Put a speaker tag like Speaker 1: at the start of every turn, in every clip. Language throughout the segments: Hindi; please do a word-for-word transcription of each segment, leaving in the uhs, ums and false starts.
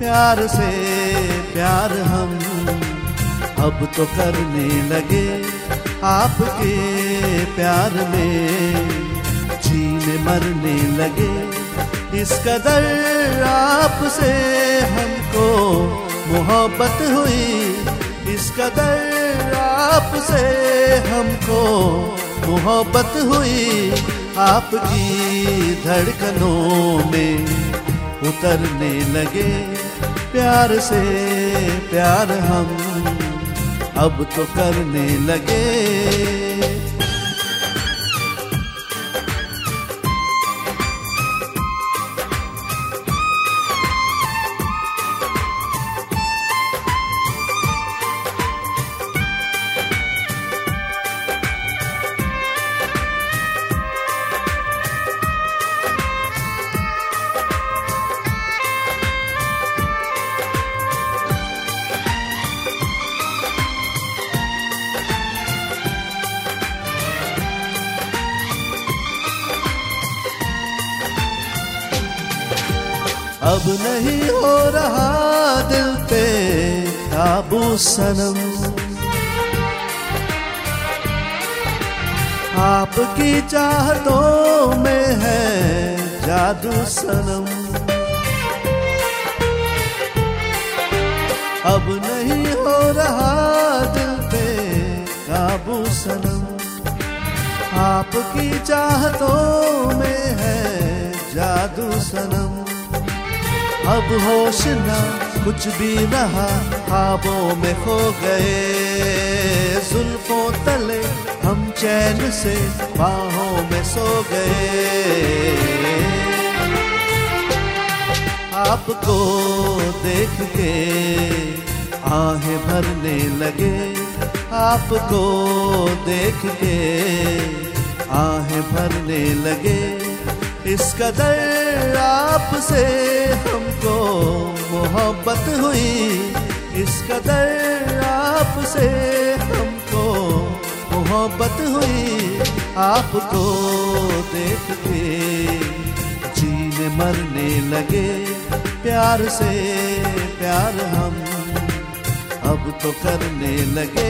Speaker 1: प्यार से प्यार हम अब तो करने लगे, आपके प्यार में जीने मरने लगे। इस कदर आपसे हमको मोहब्बत हुई, इस कदर आपसे हमको मोहब्बत हुई। आपकी धड़कनों में उतरने लगे, प्यार से प्यार हम अब तो करने लगे। अब नहीं हो रहा दिल पे काबू सनम, आपकी चाहतों में है जादू सनम। अब नहीं हो रहा दिल पे काबू सनम, आपकी चाहतों में है जादू सनम। अब होश ना कुछ भी रहा, ख्वाबों में खो गए, जुल्फों तले हम चैन से बाहों में सो गए। आपको देख के आहें भरने लगे, आपको देख के आहें भरने लगे। इस कदर आपसे हमको मोहब्बत हुई, इस कदर आपसे हमको मोहब्बत हुई। आपको देख के जीने मरने लगे, प्यार से प्यार हम अब तो करने लगे।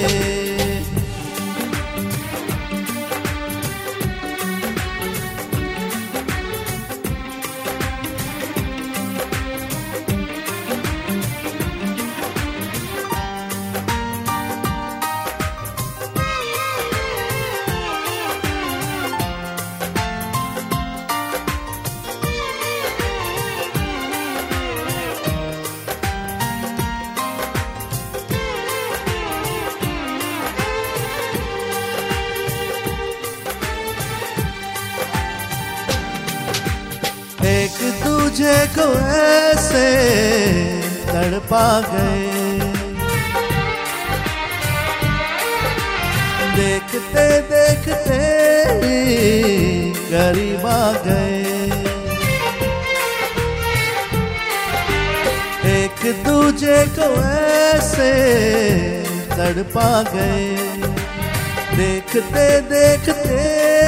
Speaker 1: एक दूजे को ऐसे तड़पा गए, देखते देखते करीब आ गए। एक दूजे को ऐसे तड़पा गए, देखते देखते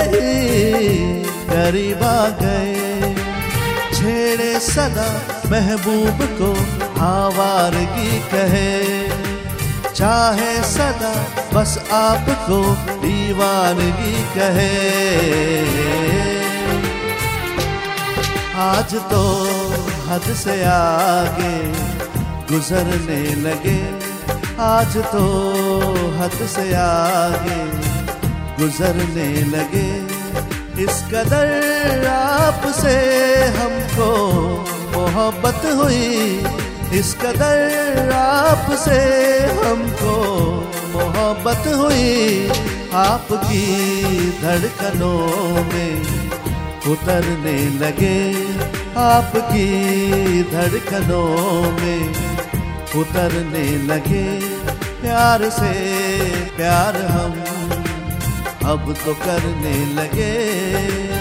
Speaker 1: करीब आ गए। छेड़े सदा महबूब को आवारगी कहे, चाहे सदा बस आपको दीवानगी कहे। आज तो हद से आगे गुजरने लगे, आज तो हद से आगे गुजरने लगे। इस कदर आपसे हमको मोहब्बत हुई, इस कदर आपसे हमको मोहब्बत हुई। आपकी धड़कनों में उतरने लगे, आपकी धड़कनों में उतरने लगे। प्यार से प्यार हम अब तो करने लगे।